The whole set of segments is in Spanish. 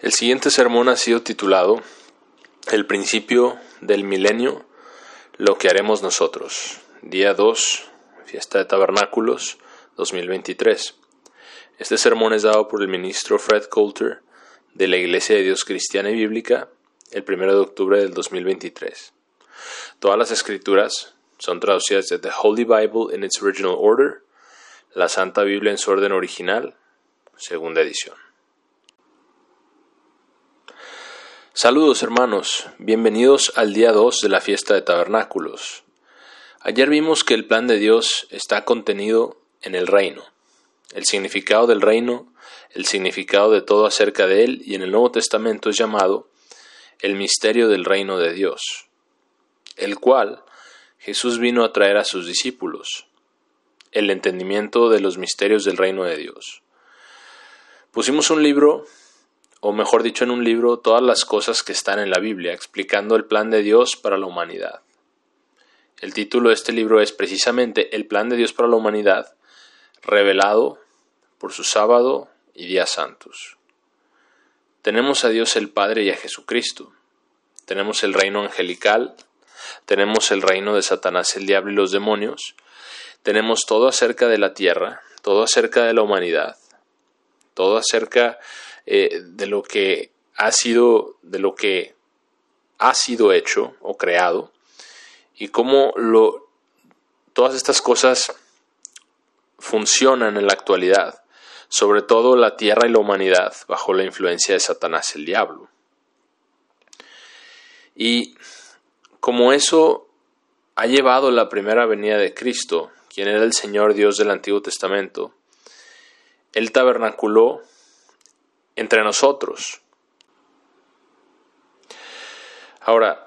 El siguiente sermón ha sido titulado El principio del milenio, lo que haremos nosotros. Día 2, Fiesta de Tabernáculos 2023. Este sermón es dado por el ministro Fred Coulter de la Iglesia de Dios Cristiana y Bíblica el 1 de octubre del 2023. Todas las escrituras son traducidas de The Holy Bible in its original order, la Santa Biblia en su orden original, segunda edición. Saludos hermanos, bienvenidos al día 2 de la Fiesta de Tabernáculos. Ayer vimos que el plan de Dios está contenido en el reino, el significado del reino, el significado de todo acerca de él, y en el Nuevo Testamento es llamado el misterio del reino de Dios, el cual Jesús vino a traer a sus discípulos, el entendimiento de los misterios del reino de Dios. Pusimos un libro, o mejor dicho en un libro, todas las cosas que están en la Biblia, explicando el plan de Dios para la humanidad. El título de este libro es precisamente El plan de Dios para la humanidad, revelado por su sábado y días santos. Tenemos a Dios el Padre y a Jesucristo. Tenemos el reino angelical, tenemos el reino de Satanás, el diablo y los demonios. Tenemos todo acerca de la tierra, todo acerca de la humanidad, todo acerca de lo que ha sido hecho o creado, y cómo todas estas cosas funcionan en la actualidad, sobre todo la tierra y la humanidad bajo la influencia de Satanás, el diablo. Y como eso ha llevado la primera venida de Cristo, quien era el Señor Dios del Antiguo Testamento, Él tabernaculó entre nosotros. Ahora,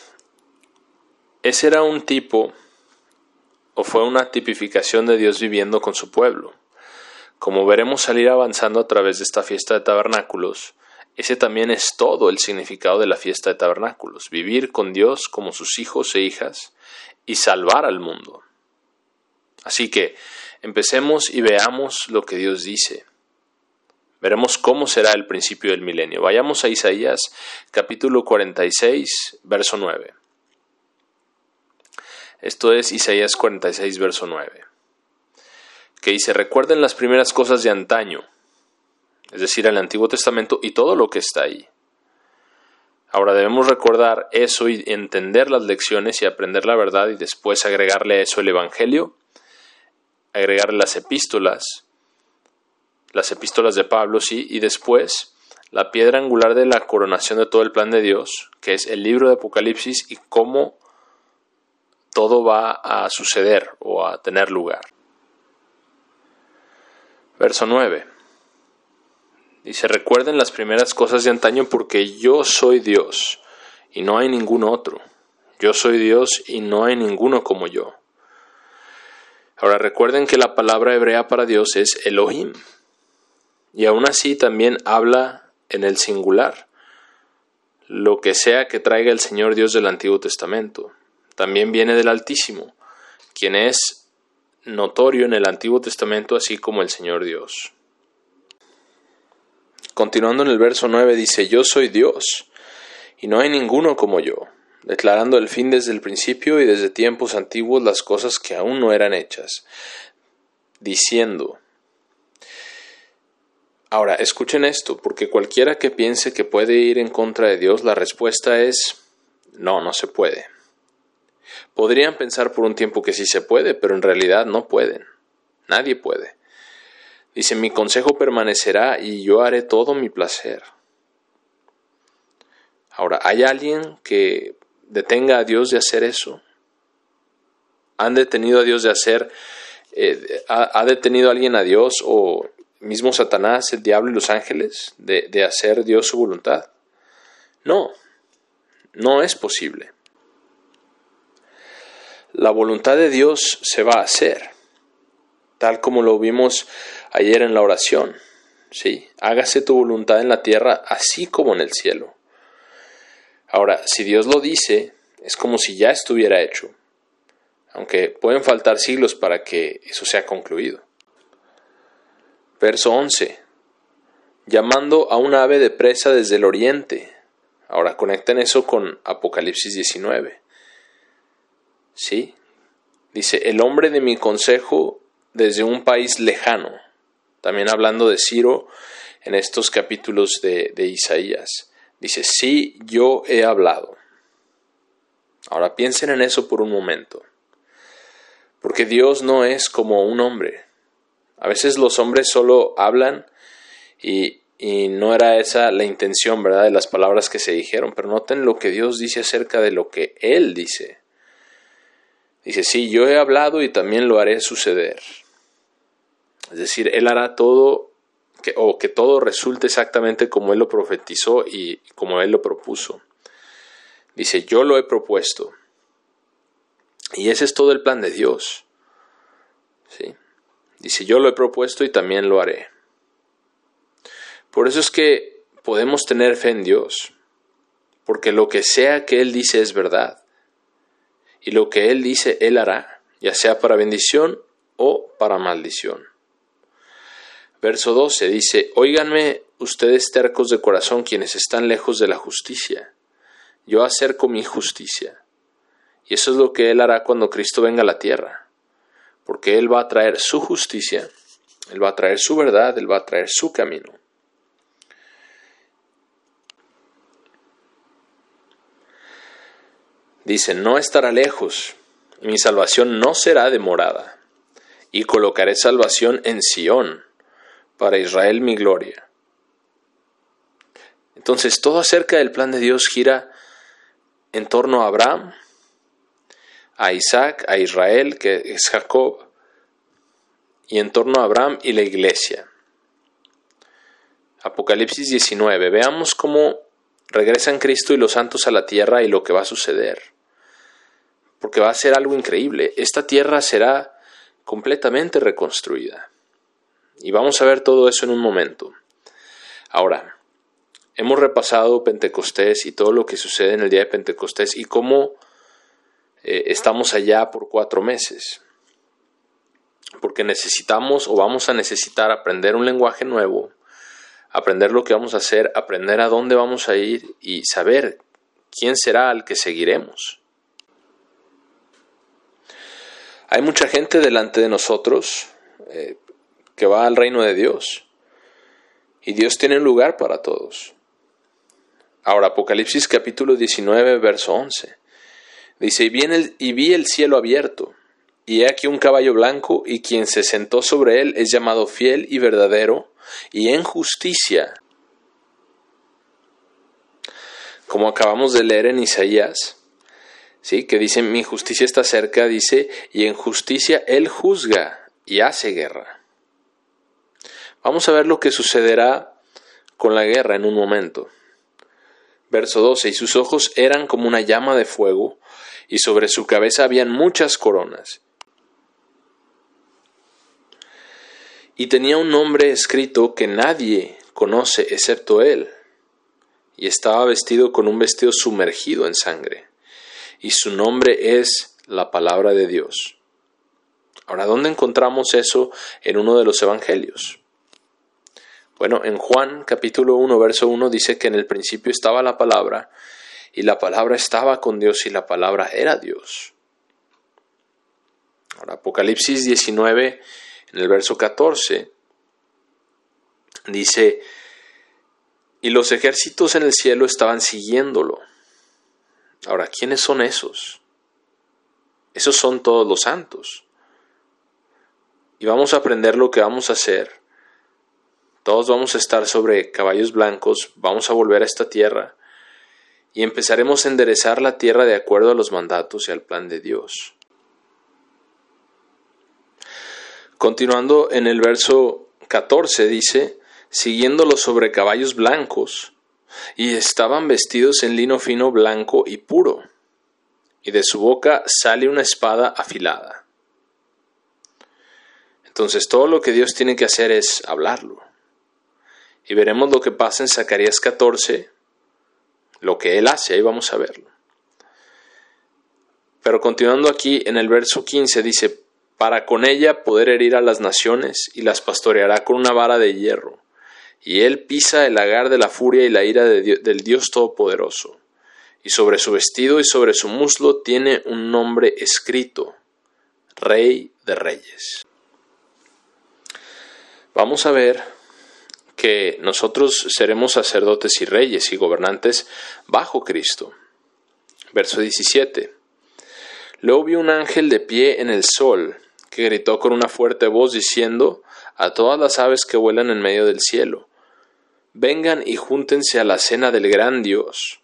ese era un tipo, o fue una tipificación de Dios viviendo con su pueblo. Como veremos salir avanzando a través de esta fiesta de tabernáculos, ese también es todo el significado de la fiesta de tabernáculos: vivir con Dios como sus hijos e hijas y salvar al mundo. Así que empecemos y veamos lo que Dios dice. Veremos cómo será el principio del milenio. Vayamos a Isaías capítulo 46, verso 9. Esto es Isaías 46, verso 9. Que dice: recuerden las primeras cosas de antaño, es decir, el Antiguo Testamento y todo lo que está ahí. Ahora debemos recordar eso y entender las lecciones y aprender la verdad, y después agregarle a eso el Evangelio, agregarle las epístolas de Pablo, sí, y después la piedra angular de la coronación de todo el plan de Dios, que es el libro de Apocalipsis y cómo todo va a suceder o a tener lugar. Verso 9. Dice: recuerden las primeras cosas de antaño, porque yo soy Dios y no hay ningún otro. Yo soy Dios y no hay ninguno como yo. Ahora recuerden que la palabra hebrea para Dios es Elohim. Y aún así también habla en el singular, lo que sea que traiga el Señor Dios del Antiguo Testamento. También viene del Altísimo, quien es notorio en el Antiguo Testamento, así como el Señor Dios. Continuando en el verso 9 dice: yo soy Dios, y no hay ninguno como yo, declarando el fin desde el principio y desde tiempos antiguos las cosas que aún no eran hechas, diciendo. Ahora, escuchen esto, porque cualquiera que piense que puede ir en contra de Dios, la respuesta es no, no se puede. Podrían pensar por un tiempo que sí se puede, pero en realidad no pueden. Nadie puede. Dice: mi consejo permanecerá y yo haré todo mi placer. Ahora, ¿hay alguien que detenga a Dios de hacer eso? ¿Han detenido a Dios de hacer? ¿Ha detenido alguien a Dios o mismo Satanás, el diablo y los ángeles de hacer Dios su voluntad? No, no es posible. La voluntad de Dios se va a hacer, tal como lo vimos ayer en la oración. ¿Sí? Hágase tu voluntad en la tierra, así como en el cielo. Ahora, si Dios lo dice, es como si ya estuviera hecho, aunque pueden faltar siglos para que eso sea concluido. Verso 11. llamando a un ave de presa desde el oriente. Ahora conecten eso con Apocalipsis 19. ¿Sí? Dice, el hombre de mi consejo desde un país lejano. También hablando de Ciro en estos capítulos de Isaías. Dice, sí, yo he hablado. Ahora piensen en eso por un momento. Porque Dios no es como un hombre. A veces los hombres solo hablan y no era esa la intención, ¿verdad?, de las palabras que se dijeron. Pero noten lo que Dios dice acerca de lo que Él dice. Dice, sí, yo he hablado y también lo haré suceder. Es decir, Él hará todo, que todo resulte exactamente como Él lo profetizó y como Él lo propuso. Dice, yo lo he propuesto. Y ese es todo el plan de Dios. ¿Sí? Dice, yo lo he propuesto y también lo haré. Por eso es que podemos tener fe en Dios. Porque lo que sea que Él dice es verdad. Y lo que Él dice, Él hará, ya sea para bendición o para maldición. Verso 12 dice, óiganme ustedes tercos de corazón, quienes están lejos de la justicia. Yo acerco mi justicia. Y eso es lo que Él hará cuando Cristo venga a la tierra. Porque Él va a traer su justicia, Él va a traer su verdad, Él va a traer su camino. Dice, no estará lejos, y mi salvación no será demorada, y colocaré salvación en Sión, para Israel mi gloria. Entonces todo acerca del plan de Dios gira en torno a Abraham, a Isaac, a Israel, que es Jacob, y en torno a Abraham y la iglesia. Apocalipsis 19. Veamos cómo regresan Cristo y los santos a la tierra y lo que va a suceder. Porque va a ser algo increíble. Esta tierra será completamente reconstruida. Y vamos a ver todo eso en un momento. Ahora, hemos repasado Pentecostés y todo lo que sucede en el día de Pentecostés y cómo estamos allá por 4 meses. Porque necesitamos o vamos a necesitar aprender un lenguaje nuevo, aprender lo que vamos a hacer, aprender a dónde vamos a ir y saber quién será al que seguiremos. Hay mucha gente delante de nosotros que va al reino de Dios. Y Dios tiene un lugar para todos. Ahora, Apocalipsis capítulo 19, verso 11. Dice, y vi el cielo abierto, y he aquí un caballo blanco, y quien se sentó sobre él es llamado fiel y verdadero, y en justicia. Como acabamos de leer en Isaías, ¿sí?, que dice, mi justicia está cerca, dice, y en justicia él juzga y hace guerra. Vamos a ver lo que sucederá con la guerra en un momento. Verso 12, y sus ojos eran como una llama de fuego, y sobre su cabeza habían muchas coronas. Y tenía un nombre escrito que nadie conoce excepto él, y estaba vestido con un vestido sumergido en sangre, y su nombre es la palabra de Dios. Ahora, ¿dónde encontramos eso en uno de los evangelios? Bueno, en Juan capítulo 1, verso 1 dice que en el principio estaba la palabra, y la palabra estaba con Dios, y la palabra era Dios. Ahora, Apocalipsis 19, en el verso 14, dice, y los ejércitos en el cielo estaban siguiéndolo. Ahora, ¿quiénes son esos? Esos son todos los santos. Y vamos a aprender lo que vamos a hacer. Todos vamos a estar sobre caballos blancos, vamos a volver a esta tierra y empezaremos a enderezar la tierra de acuerdo a los mandatos y al plan de Dios. Continuando en el verso 14 dice, siguiéndolos sobre caballos blancos, y estaban vestidos en lino fino blanco y puro, y de su boca sale una espada afilada. Entonces todo lo que Dios tiene que hacer es hablarlo. Y veremos lo que pasa en Zacarías 14, lo que Él hace, ahí vamos a verlo. Pero continuando aquí en el verso 15 dice, para con ella poder herir a las naciones y las pastoreará con una vara de hierro, y él pisa el lagar de la furia y la ira del Dios Todopoderoso. Y sobre su vestido y sobre su muslo tiene un nombre escrito: Rey de Reyes. Vamos a ver que nosotros seremos sacerdotes y reyes y gobernantes bajo Cristo. Verso 17. Luego vi un ángel de pie en el sol, que gritó con una fuerte voz diciendo a todas las aves que vuelan en medio del cielo: vengan y júntense a la cena del gran Dios.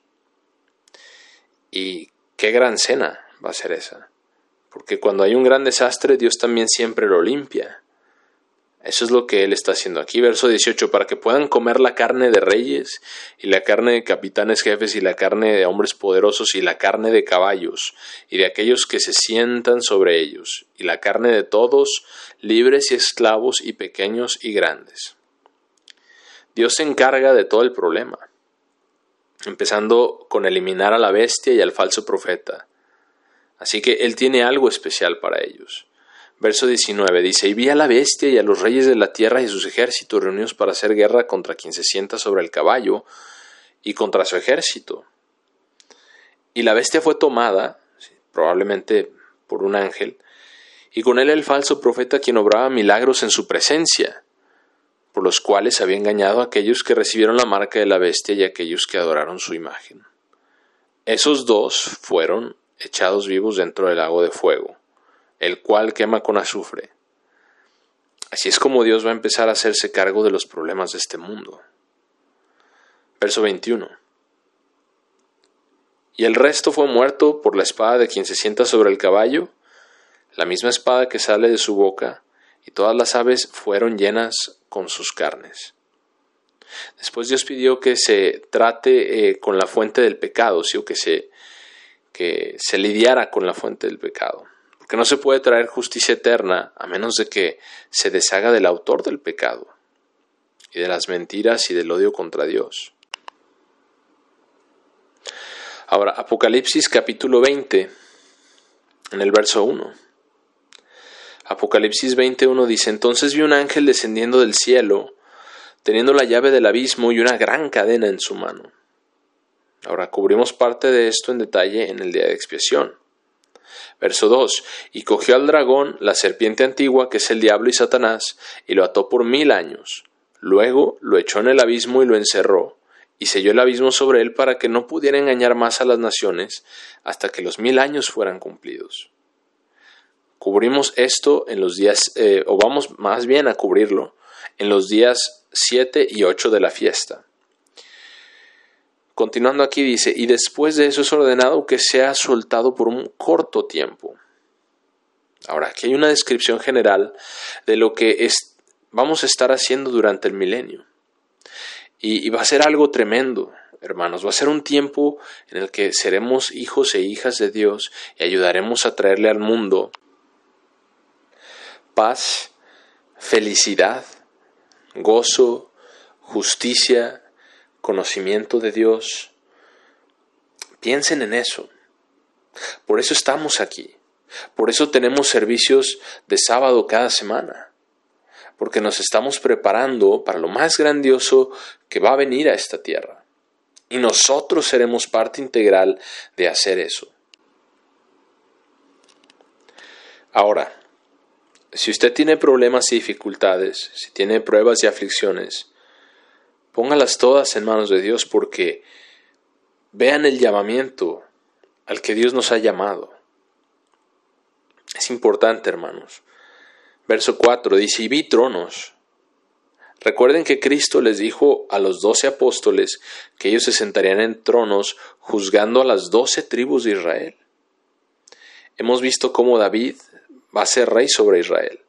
¿Y qué gran cena va a ser esa? Porque cuando hay un gran desastre, Dios también siempre lo limpia. Eso es lo que Él está haciendo aquí. Verso 18, para que puedan comer la carne de reyes, y la carne de capitanes jefes, y la carne de hombres poderosos, y la carne de caballos, y de aquellos que se sientan sobre ellos, y la carne de todos, libres y esclavos, y pequeños y grandes. Dios se encarga de todo el problema, empezando con eliminar a la bestia y al falso profeta. Así que Él tiene algo especial para ellos. Verso 19 dice: y vi a la bestia y a los reyes de la tierra y sus ejércitos reunidos para hacer guerra contra quien se sienta sobre el caballo y contra su ejército. Y la bestia fue tomada, probablemente por un ángel, y con él el falso profeta, quien obraba milagros en su presencia, por los cuales había engañado a aquellos que recibieron la marca de la bestia y a aquellos que adoraron su imagen. Esos dos fueron echados vivos dentro del lago de fuego, el cual quema con azufre. Así es como Dios va a empezar a hacerse cargo de los problemas de este mundo. Verso 21. Y el resto fue muerto por la espada de quien se sienta sobre el caballo, la misma espada que sale de su boca, y todas las aves fueron llenas con sus carnes. Después Dios pidió que se trate con la fuente del pecado, ¿sí? O que se lidiara con la fuente del pecado. Porque no se puede traer justicia eterna a menos de que se deshaga del autor del pecado y de las mentiras y del odio contra Dios. Ahora, Apocalipsis capítulo 20, en el verso 1. Apocalipsis 20:1 dice: entonces vi un ángel descendiendo del cielo, teniendo la llave del abismo y una gran cadena en su mano. Ahora cubrimos parte de esto en detalle en el día de expiación. Verso 2. Y cogió al dragón, la serpiente antigua, que es el diablo y Satanás, y lo ató por 1000 años. Luego lo echó en el abismo y lo encerró, y selló el abismo sobre él para que no pudiera engañar más a las naciones hasta que los 1000 años fueran cumplidos. Cubrimos esto en los días, o vamos más bien a cubrirlo, en los días 7 y 8 de la fiesta. Continuando aquí dice: y después de eso es ordenado que sea soltado por un corto tiempo. Ahora, aquí hay una descripción general de lo que vamos a estar haciendo durante el milenio. Y va a ser algo tremendo, hermanos. Va a ser un tiempo en el que seremos hijos e hijas de Dios y ayudaremos a traerle al mundo paz, felicidad, gozo, justicia, conocimiento de Dios. Piensen en eso. Por eso estamos aquí. Por eso tenemos servicios de sábado cada semana. Porque nos estamos preparando para lo más grandioso que va a venir a esta tierra. Y nosotros seremos parte integral de hacer eso. Ahora, si usted tiene problemas y dificultades, si tiene pruebas y aflicciones, póngalas todas en manos de Dios, porque vean el llamamiento al que Dios nos ha llamado. Es importante, hermanos. Verso 4 dice: y vi tronos. Recuerden que Cristo les dijo a los 12 apóstoles que ellos se sentarían en tronos juzgando a las 12 tribus de Israel. Hemos visto cómo David va a ser rey sobre Israel.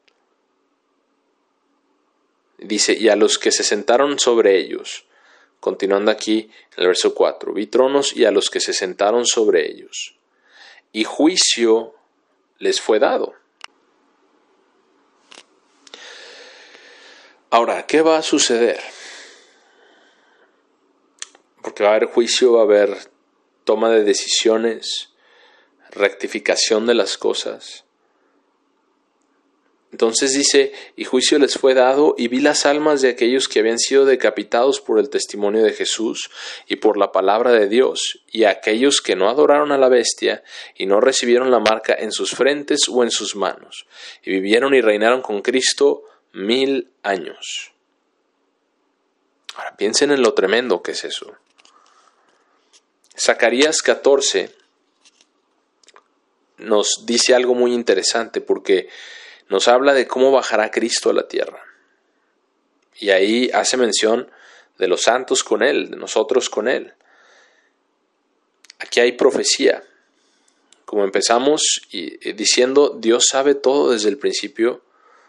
Dice: y a los que se sentaron sobre ellos. Continuando aquí en el verso 4. Vi tronos y a los que se sentaron sobre ellos. Y juicio les fue dado. Ahora, ¿qué va a suceder? Porque va a haber juicio, va a haber toma de decisiones, rectificación de las cosas. Entonces dice, y juicio les fue dado, y vi las almas de aquellos que habían sido decapitados por el testimonio de Jesús y por la palabra de Dios, y aquellos que no adoraron a la bestia y no recibieron la marca en sus frentes o en sus manos, y vivieron y reinaron con Cristo 1000 años. Ahora piensen en lo tremendo que es eso. Zacarías 14 nos dice algo muy interesante porque nos habla de cómo bajará Cristo a la tierra. Y ahí hace mención de los santos con Él, de nosotros con Él. Aquí hay profecía. Como empezamos diciendo, Dios sabe todo desde el principio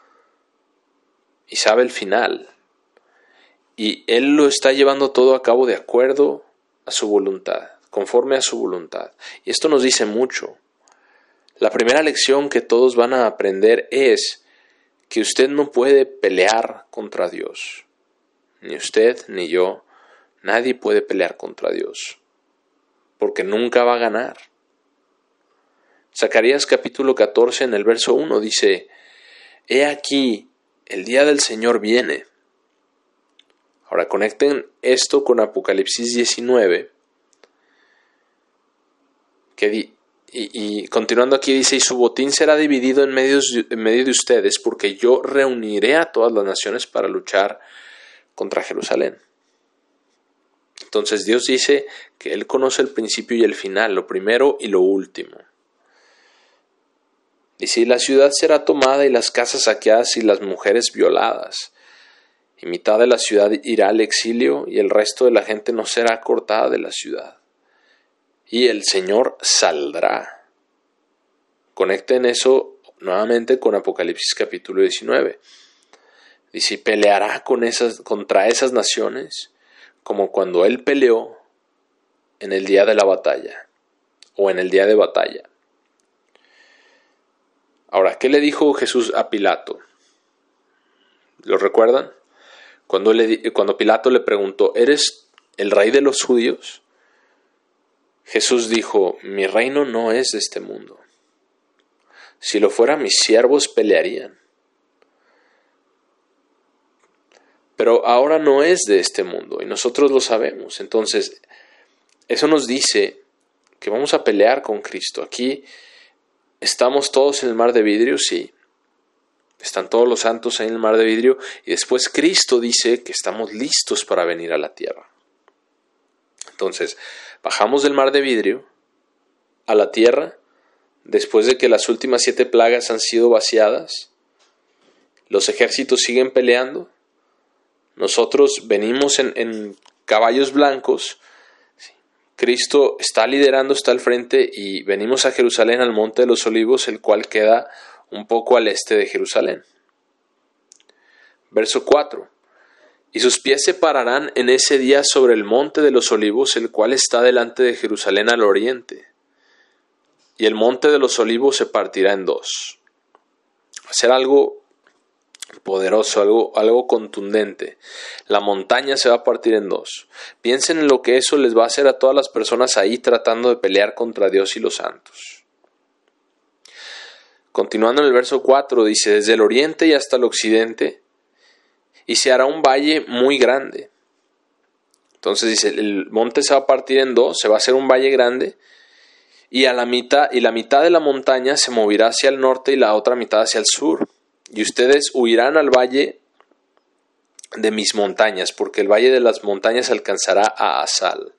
y sabe el final. Y Él lo está llevando todo a cabo de acuerdo a su voluntad, conforme a su voluntad. Y esto nos dice mucho. La primera lección que todos van a aprender es que usted no puede pelear contra Dios. Ni usted, ni yo, nadie puede pelear contra Dios, porque nunca va a ganar. Zacarías capítulo 14 en el verso 1 dice, «He aquí, el día del Señor viene». Ahora conecten esto con Apocalipsis 19, y continuando aquí dice, «Y su botín será dividido en medio de ustedes, porque yo reuniré a todas las naciones para luchar contra Jerusalén». Entonces Dios dice que Él conoce el principio y el final, lo primero y lo último. Dice, «Y la ciudad será tomada y las casas saqueadas y las mujeres violadas. Y mitad de la ciudad irá al exilio y el resto de la gente no será cortada de la ciudad. Y el Señor saldrá». Conecten eso nuevamente con Apocalipsis capítulo 19. Dice, peleará contra esas naciones como cuando Él peleó en el día de la batalla o en el día de batalla. Ahora, ¿qué le dijo Jesús a Pilato? ¿Lo recuerdan? Cuando Pilato le preguntó, ¿eres el rey de los judíos? Jesús dijo, mi reino no es de este mundo. Si lo fuera, mis siervos pelearían. Pero ahora no es de este mundo y nosotros lo sabemos. Entonces, eso nos dice que vamos a pelear con Cristo. Aquí estamos todos en el mar de vidrio, sí. Están todos los santos ahí en el mar de vidrio. Y después Cristo dice que estamos listos para venir a la tierra. Entonces, bajamos del mar de vidrio a la tierra después de que las últimas 7 plagas han sido vaciadas. Los ejércitos siguen peleando. Nosotros venimos en caballos blancos. Cristo está liderando, está al frente y venimos a Jerusalén, al Monte de los Olivos, el cual queda un poco al este de Jerusalén. Verso 4. Y sus pies se pararán en ese día sobre el Monte de los Olivos, el cual está delante de Jerusalén al oriente. Y el Monte de los Olivos se partirá en 2. Va a ser algo poderoso, algo contundente. La montaña se va a partir en 2. Piensen en lo que eso les va a hacer a todas las personas ahí tratando de pelear contra Dios y los santos. Continuando en el verso 4 dice, desde el oriente y hasta el occidente, y se hará un valle muy grande. Entonces dice, el monte se va a partir en 2, se va a hacer un valle grande, y la mitad de la montaña se moverá hacia el norte y la otra mitad hacia el sur. Y ustedes huirán al valle de mis montañas, porque el valle de las montañas alcanzará a Asal.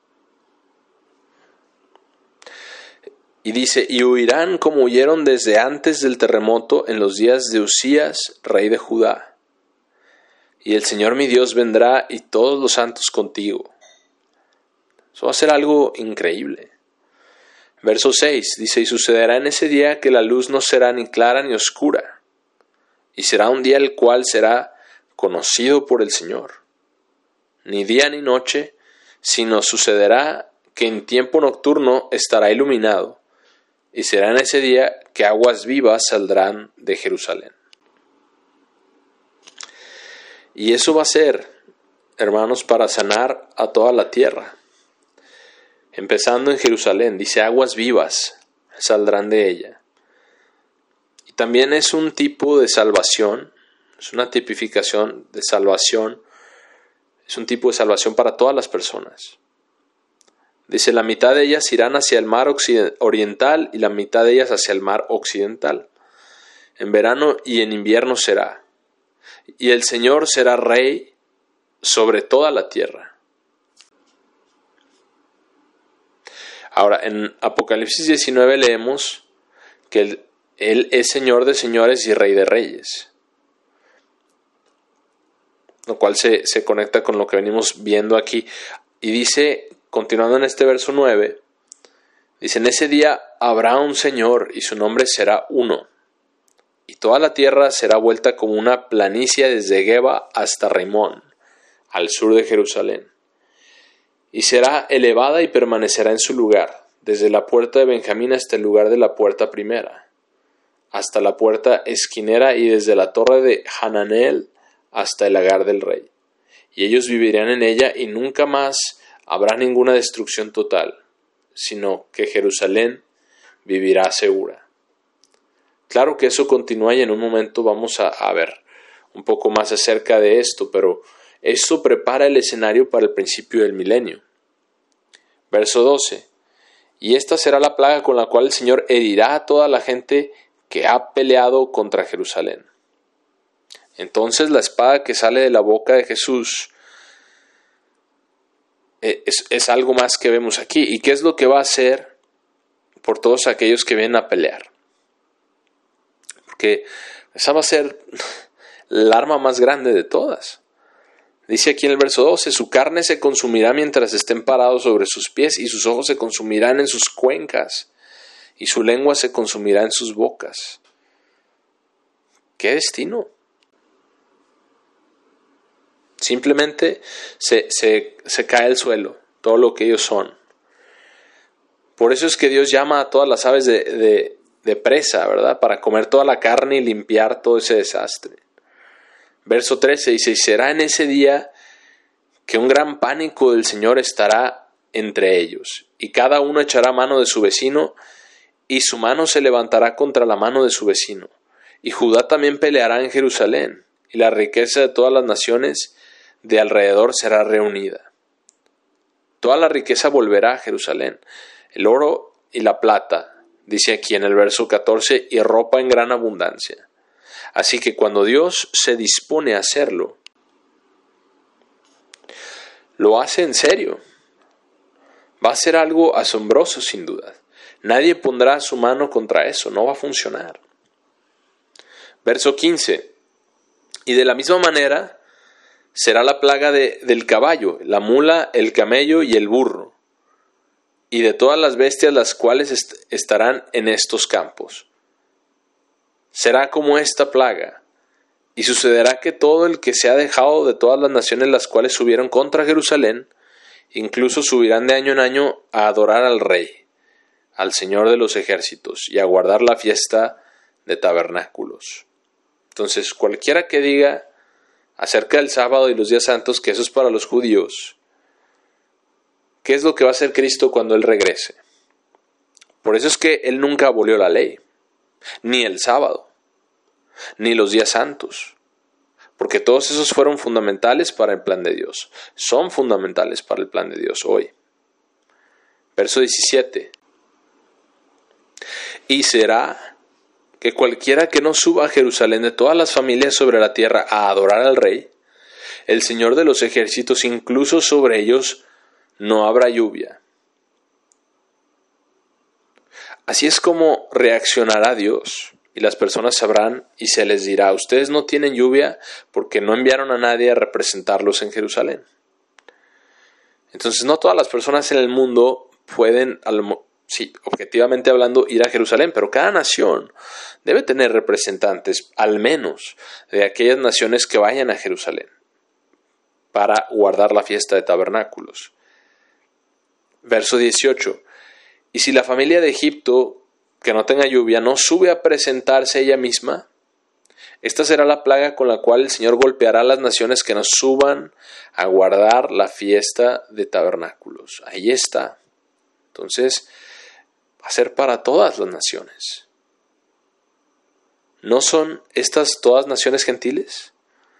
Y dice, y huirán como huyeron desde antes del terremoto en los días de Usías, rey de Judá. Y el Señor mi Dios vendrá y todos los santos contigo. Eso va a ser algo increíble. Verso 6 dice, y sucederá en ese día que la luz no será ni clara ni oscura. Y será un día el cual será conocido por el Señor. Ni día ni noche, sino sucederá que en tiempo nocturno estará iluminado. Y será en ese día que aguas vivas saldrán de Jerusalén. Y eso va a ser, hermanos, para sanar a toda la tierra. Empezando en Jerusalén, dice, aguas vivas saldrán de ella. también es un tipo de salvación, es una tipificación de salvación, es un tipo de salvación para todas las personas. Dice, la mitad de ellas irán hacia el mar oriental y la mitad de ellas hacia el mar occidental. En verano y en invierno será. Y el Señor será rey sobre toda la tierra. Ahora, en Apocalipsis 19 leemos que Él es Señor de señores y Rey de reyes. Lo cual se conecta con lo que venimos viendo aquí. Y dice, continuando en este verso 9, dice, en ese día habrá un Señor y su nombre será uno. Y toda la tierra será vuelta como una planicie desde Geba hasta Rimón, al sur de Jerusalén. Y será elevada y permanecerá en su lugar, desde la puerta de Benjamín hasta el lugar de la puerta primera, hasta la puerta esquinera y desde la torre de Hananel hasta el lagar del rey. Y ellos vivirán en ella y nunca más habrá ninguna destrucción total, sino que Jerusalén vivirá segura. Claro que eso continúa y en un momento vamos a ver un poco más acerca de esto, pero esto prepara el escenario para el principio del milenio. Verso 12. Y esta será la plaga con la cual el Señor herirá a toda la gente que ha peleado contra Jerusalén. Entonces la espada que sale de la boca de Jesús es algo más que vemos aquí. ¿Y qué es lo que va a hacer por todos aquellos que vienen a pelear? Porque esa va a ser el arma más grande de todas. Dice aquí en el verso 12, su carne se consumirá mientras estén parados sobre sus pies, y sus ojos se consumirán en sus cuencas, y su lengua se consumirá en sus bocas. ¡Qué destino! Simplemente se cae al suelo todo lo que ellos son. Por eso es que Dios llama a todas las aves de presa, ¿verdad? Para comer toda la carne y limpiar todo ese desastre. Verso 13 dice, y será en ese día que un gran pánico del Señor estará entre ellos, y cada uno echará mano de su vecino, y su mano se levantará contra la mano de su vecino. Y Judá también peleará en Jerusalén, y la riqueza de todas las naciones de alrededor será reunida. Toda la riqueza volverá a Jerusalén, el oro y la plata, dice aquí en el verso 14, y ropa en gran abundancia. Así que cuando Dios se dispone a hacerlo, lo hace en serio. Va a ser algo asombroso sin duda. Nadie pondrá su mano contra eso, no va a funcionar. Verso 15. Y de la misma manera será la plaga del caballo, la mula, el camello y el burro, y de todas las bestias las cuales estarán en estos campos. Será como esta plaga, y sucederá que todo el que se ha dejado de todas las naciones las cuales subieron contra Jerusalén, incluso subirán de año en año a adorar al Rey, al Señor de los ejércitos, y a guardar la fiesta de tabernáculos. Entonces, cualquiera que diga acerca del sábado y los días santos que eso es para los judíos, ¿qué es lo que va a hacer Cristo cuando Él regrese? Por eso es que Él nunca abolió la ley, ni el sábado, ni los días santos, porque todos esos fueron fundamentales para el plan de Dios, son fundamentales para el plan de Dios hoy. Verso 17. Y será que cualquiera que no suba a Jerusalén de todas las familias sobre la tierra a adorar al Rey, el Señor de los ejércitos, incluso sobre ellos no habrá lluvia. Así es como reaccionará Dios. Y las personas sabrán y se les dirá, ustedes no tienen lluvia porque no enviaron a nadie a representarlos en Jerusalén. Entonces no todas las personas en el mundo pueden, sí, objetivamente hablando, ir a Jerusalén, pero cada nación debe tener representantes, al menos, de aquellas naciones que vayan a Jerusalén para guardar la fiesta de tabernáculos. Verso 18. Y si la familia de Egipto que no tenga lluvia, no sube a presentarse ella misma, esta será la plaga con la cual el Señor golpeará a las naciones que no suban a guardar la fiesta de tabernáculos. Ahí está. Entonces, va a ser para todas las naciones. ¿No son estas todas naciones gentiles?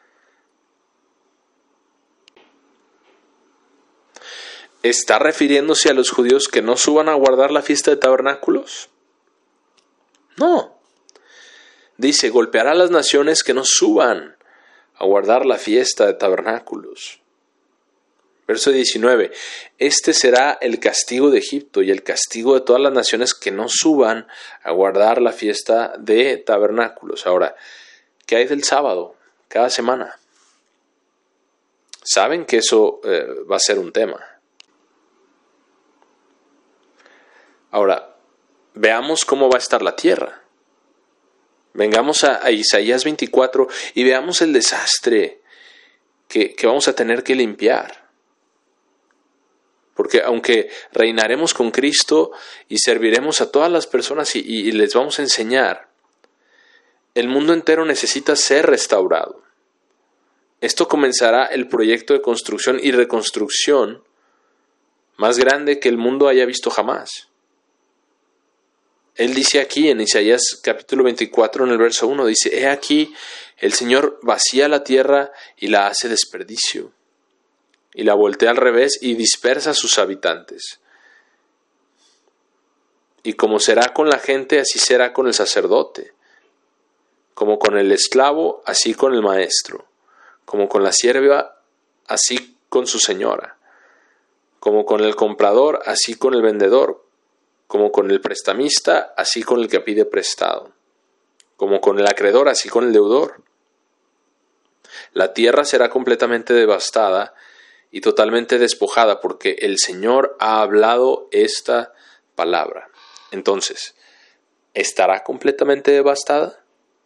¿Está refiriéndose a los judíos que no suban a guardar la fiesta de tabernáculos? No. Dice, golpeará a las naciones que no suban a guardar la fiesta de tabernáculos. Verso 19. Este será el castigo de Egipto y el castigo de todas las naciones que no suban a guardar la fiesta de tabernáculos. Ahora, ¿qué hay del sábado cada semana? Saben que eso va a ser un tema. Ahora, veamos cómo va a estar la tierra. Vengamos a Isaías 24 y veamos el desastre que vamos a tener que limpiar. Porque aunque reinaremos con Cristo y serviremos a todas las personas y les vamos a enseñar, el mundo entero necesita ser restaurado. Esto comenzará el proyecto de construcción y reconstrucción más grande que el mundo haya visto jamás. Él dice aquí en Isaías capítulo 24 en el verso 1, dice, he aquí, el Señor vacía la tierra y la hace desperdicio, y la voltea al revés y dispersa a sus habitantes. Y como será con la gente, así será con el sacerdote, como con el esclavo, así con el maestro, como con la sierva, así con su señora, como con el comprador, así con el vendedor, como con el prestamista, así con el que pide prestado, como con el acreedor, así con el deudor. La tierra será completamente devastada y totalmente despojada, porque el Señor ha hablado esta palabra. Entonces, ¿estará completamente devastada?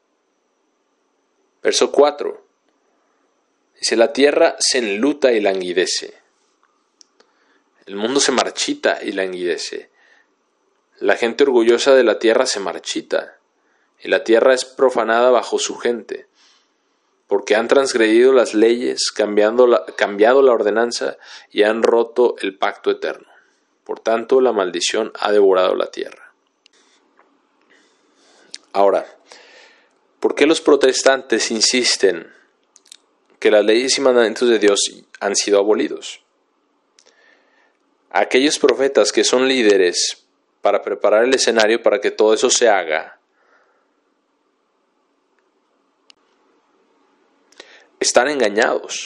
Verso 4. Dice, la tierra se enluta y languidece. El mundo se marchita y languidece. La gente orgullosa de la tierra se marchita, y la tierra es profanada bajo su gente, porque han transgredido las leyes, cambiado la ordenanza, y han roto el pacto eterno. Por tanto, la maldición ha devorado la tierra. Ahora, ¿por qué los protestantes insisten que las leyes y mandamientos de Dios han sido abolidos? Aquellos profetas que son líderes para preparar el escenario para que todo eso se haga, están engañados.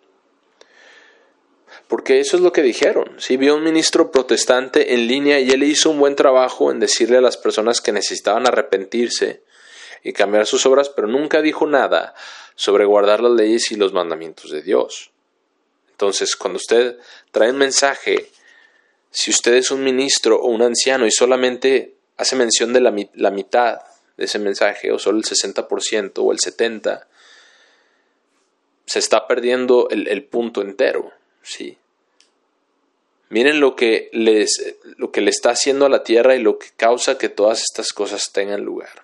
Porque eso es lo que dijeron. Sí, vi a un ministro protestante en línea y él hizo un buen trabajo en decirle a las personas que necesitaban arrepentirse y cambiar sus obras, pero nunca dijo nada sobre guardar las leyes y los mandamientos de Dios. Entonces, cuando usted trae un mensaje, si usted es un ministro o un anciano y solamente hace mención de la mitad de ese mensaje, o solo el 60% o el 70%, se está perdiendo el punto entero, ¿sí? Miren lo que le está haciendo a la tierra y lo que causa que todas estas cosas tengan lugar.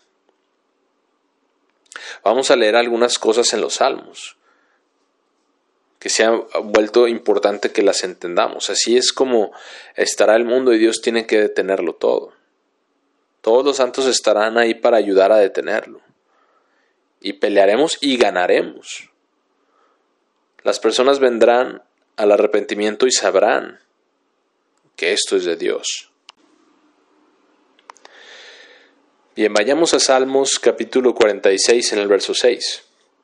Vamos a leer algunas cosas en los Salmos que se ha vuelto importante que las entendamos. Así es como estará el mundo y Dios tiene que detenerlo todo. Todos los santos estarán ahí para ayudar a detenerlo. Y pelearemos y ganaremos. Las personas vendrán al arrepentimiento y sabrán que esto es de Dios. Bien, vayamos a Salmos capítulo 46 en el verso 6.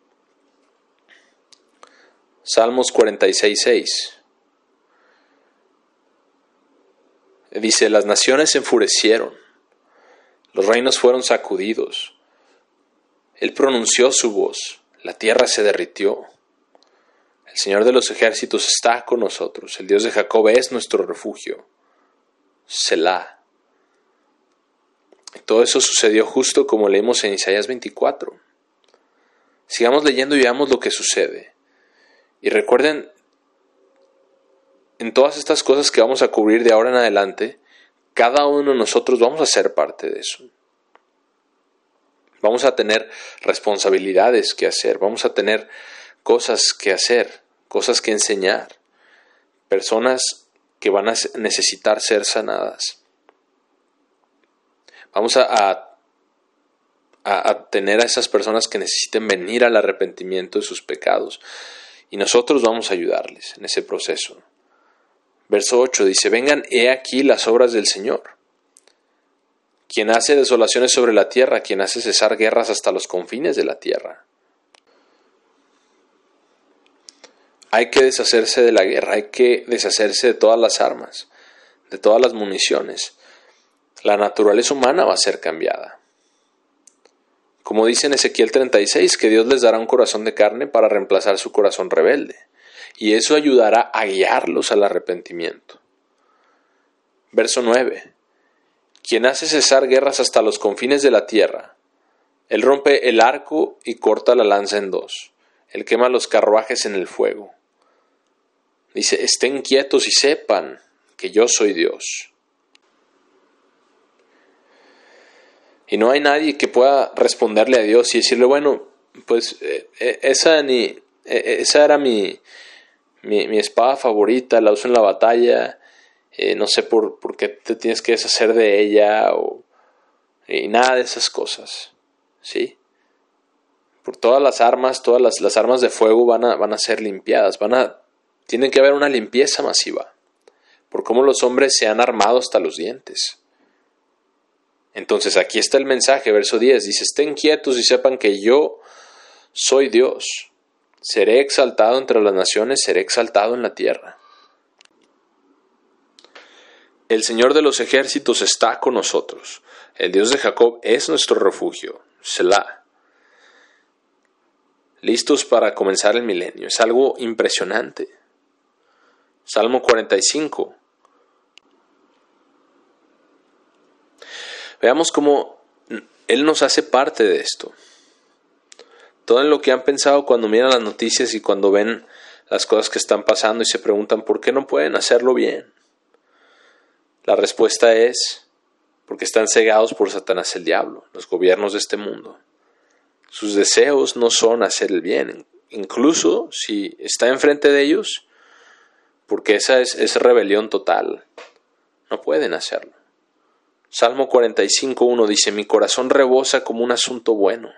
Salmos 46:6. Dice, las naciones se enfurecieron, los reinos fueron sacudidos. Él pronunció su voz, la tierra se derritió. El Señor de los ejércitos está con nosotros, el Dios de Jacob es nuestro refugio. Selah. Y todo eso sucedió justo como leemos en Isaías 24. Sigamos leyendo y veamos lo que sucede. Y recuerden, en todas estas cosas que vamos a cubrir de ahora en adelante, cada uno de nosotros vamos a ser parte de eso. Vamos a tener responsabilidades que hacer, vamos a tener cosas que hacer, cosas que enseñar, personas que van a necesitar ser sanadas. Vamos a a tener a esas personas que necesiten venir al arrepentimiento de sus pecados. Y nosotros vamos a ayudarles en ese proceso. Verso 8 dice, vengan, he aquí las obras del Señor, quien hace desolaciones sobre la tierra, quien hace cesar guerras hasta los confines de la tierra. Hay que deshacerse de la guerra, hay que deshacerse de todas las armas, de todas las municiones. La naturaleza humana va a ser cambiada. Como dice en Ezequiel 36, que Dios les dará un corazón de carne para reemplazar su corazón rebelde. Y eso ayudará a guiarlos al arrepentimiento. Verso 9. Quien hace cesar guerras hasta los confines de la tierra. Él rompe el arco y corta la lanza en dos. Él quema los carruajes en el fuego. Dice, estén quietos y sepan que yo soy Dios. Y no hay nadie que pueda responderle a Dios y decirle, bueno, pues esa era mi espada favorita, la uso en la batalla, no sé por qué te tienes que deshacer de ella, y nada de esas cosas, ¿sí? Por todas las armas, las armas de fuego van a ser limpiadas, tiene que haber una limpieza masiva, por cómo los hombres se han armado hasta los dientes. Entonces aquí está el mensaje, verso 10, dice, estén quietos y sepan que yo soy Dios. Seré exaltado entre las naciones, seré exaltado en la tierra. El Señor de los ejércitos está con nosotros. El Dios de Jacob es nuestro refugio. Selah. Listos para comenzar el milenio. Es algo impresionante. Salmo 45. Veamos cómo Él nos hace parte de esto. Todo en lo que han pensado cuando miran las noticias y cuando ven las cosas que están pasando y se preguntan ¿por qué no pueden hacerlo bien? La respuesta es porque están cegados por Satanás el diablo, los gobiernos de este mundo. Sus deseos no son hacer el bien, incluso si está enfrente de ellos, porque esa es rebelión total. No pueden hacerlo. Salmo 45:1 dice, mi corazón rebosa como un asunto bueno.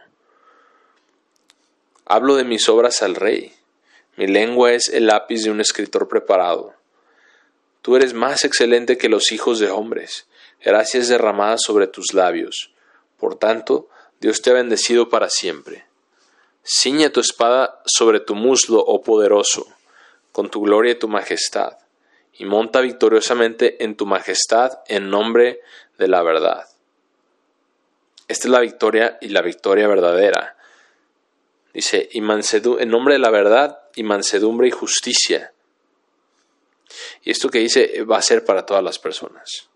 Hablo de mis obras al Rey. Mi lengua es el lápiz de un escritor preparado. Tú eres más excelente que los hijos de hombres. Gracias derramadas sobre tus labios. Por tanto, Dios te ha bendecido para siempre. Ciñe tu espada sobre tu muslo, oh poderoso, con tu gloria y tu majestad, y monta victoriosamente en tu majestad en nombre de la verdad. Esta es la victoria y la victoria verdadera. Dice, en nombre de la verdad y mansedumbre y justicia. Y esto que dice va a ser para todas las personas.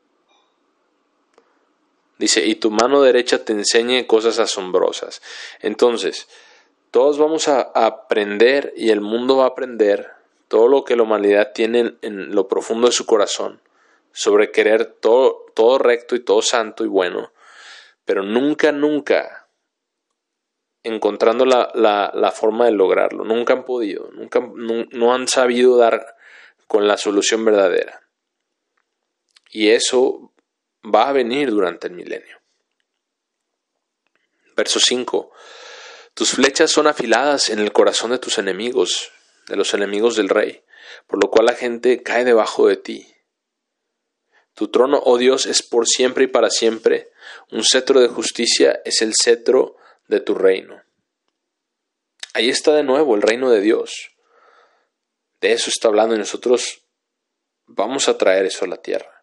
Dice, y tu mano derecha te enseñe cosas asombrosas. Entonces, todos vamos a aprender y el mundo va a aprender todo lo que la humanidad tiene en lo profundo de su corazón sobre querer todo recto y todo santo y bueno, pero nunca encontrando la forma de lograrlo. Nunca han podido, no han sabido dar con la solución verdadera. Y eso va a venir durante el milenio. Verso 5. Tus flechas son afiladas en el corazón de tus enemigos, de los enemigos del rey, por lo cual la gente cae debajo de ti. Tu trono, oh Dios, es por siempre y para siempre. Un cetro de justicia es el cetro de tu reino. Ahí está de nuevo el reino de Dios. De eso está hablando y nosotros vamos a traer eso a la tierra.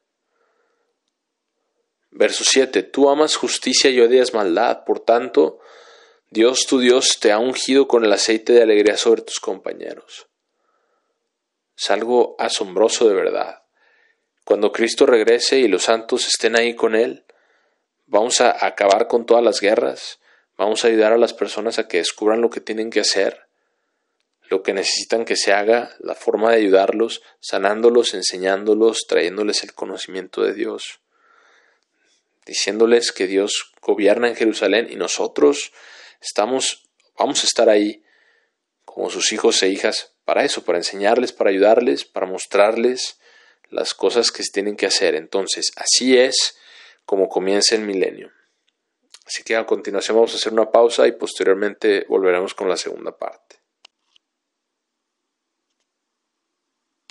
Verso 7. Tú amas justicia y odias maldad, por tanto, Dios tu Dios te ha ungido con el aceite de alegría sobre tus compañeros. Es algo asombroso de verdad. Cuando Cristo regrese y los santos estén ahí con Él, vamos a acabar con todas las guerras, vamos a ayudar a las personas a que descubran lo que tienen que hacer, lo que necesitan que se haga, la forma de ayudarlos, sanándolos, enseñándolos, trayéndoles el conocimiento de Dios, diciéndoles que Dios gobierna en Jerusalén y nosotros vamos a estar ahí como sus hijos e hijas para eso, para enseñarles, para ayudarles, para mostrarles las cosas que se tienen que hacer. Entonces, así es como comienza el milenio. Así que a continuación vamos a hacer una pausa y posteriormente volveremos con la segunda parte.